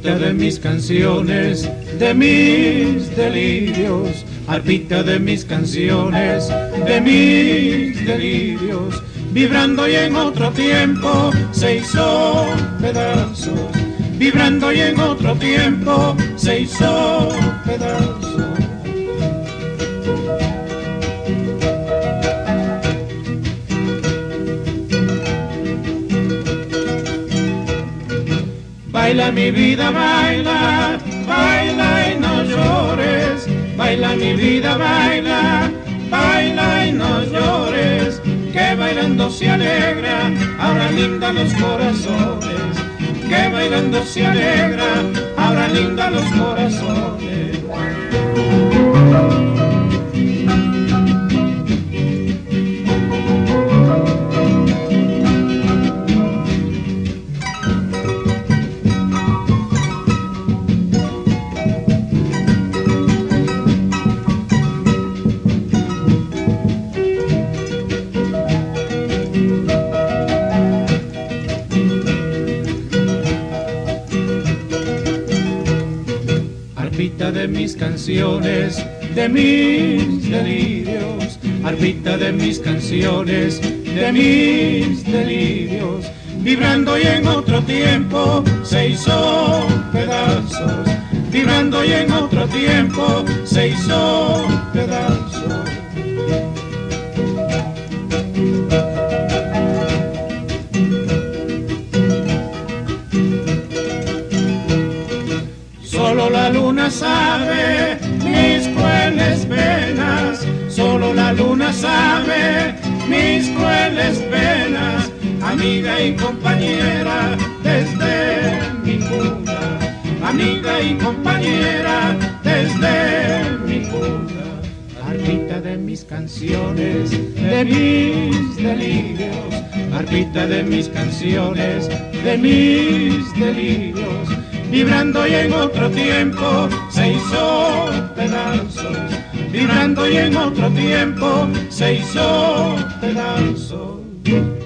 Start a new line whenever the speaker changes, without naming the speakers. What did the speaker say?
arpita de mis canciones, de mis delirios, arpita de mis canciones, de mis delirios, vibrando y en otro tiempo se hizo pedazos, vibrando y en otro tiempo se hizo pedazos. Baila mi vida, baila, baila y no llores. Baila mi vida, baila, baila y no llores. Que bailando se alegra, ahora linda los corazones. Que bailando se alegra, ahora linda los corazones. Arpita de mis canciones, de mis delirios, arpita de mis canciones, de mis delirios, vibrando y en otro tiempo se hizo pedazos, vibrando y en otro tiempo se hizo pedazos. Solo la luna sabe mis crueles penas, solo la luna sabe mis crueles penas, amiga y compañera desde mi cuna, amiga y compañera desde mi cuna. Arpita de mis canciones, de mis delirios, arpita de mis canciones, de mis delirios, vibrando y en otro tiempo se hizo pedazos, vibrando y en otro tiempo se hizo pedazos.